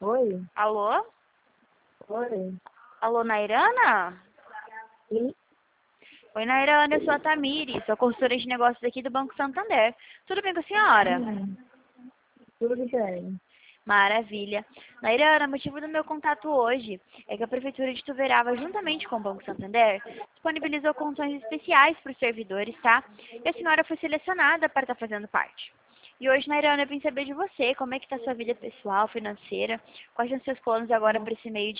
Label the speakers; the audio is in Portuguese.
Speaker 1: Oi?
Speaker 2: Alô?
Speaker 1: Oi?
Speaker 2: Alô, Nairana?
Speaker 1: Sim?
Speaker 2: Oi, Nairana, eu sou a Tamires, sou consultora de negócios aqui do Banco Santander. Tudo bem com a senhora?
Speaker 1: Tudo bem.
Speaker 2: Maravilha. Nairana, o motivo do meu contato hoje é que a Prefeitura de Tuverava, juntamente com o Banco Santander, disponibilizou condições especiais para os servidores, tá? E a senhora foi selecionada para estar fazendo parte. E hoje, Nairana, eu vim saber de você, como é que está a sua vida pessoal, financeira, quais são os seus planos agora para esse meio